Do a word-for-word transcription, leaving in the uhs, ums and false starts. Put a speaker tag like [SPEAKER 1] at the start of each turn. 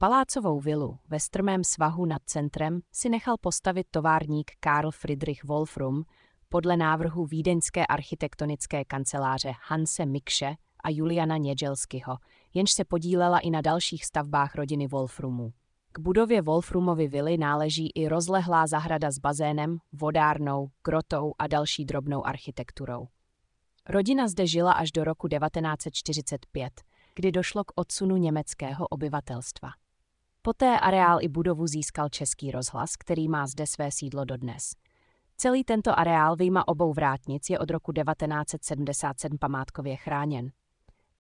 [SPEAKER 1] Palácovou vilu ve strmém svahu nad centrem si nechal postavit továrník Karl Friedrich Wolfrum podle návrhu vídeňské architektonické kanceláře Hanse Mikše a Juliana Nědělskyho, jenž se podílela i na dalších stavbách rodiny Wolfrumů. K budově Wolfrumovy vily náleží i rozlehlá zahrada s bazénem, vodárnou, grotou a další drobnou architekturou. Rodina zde žila až do roku devatenáct set čtyřicet pět, kdy došlo k odsunu německého obyvatelstva. Poté areál i budovu získal Český rozhlas, který má zde své sídlo dodnes. Celý tento areál vyjma obou vrátnic je od roku devatenáct set sedmdesát sedm památkově chráněn.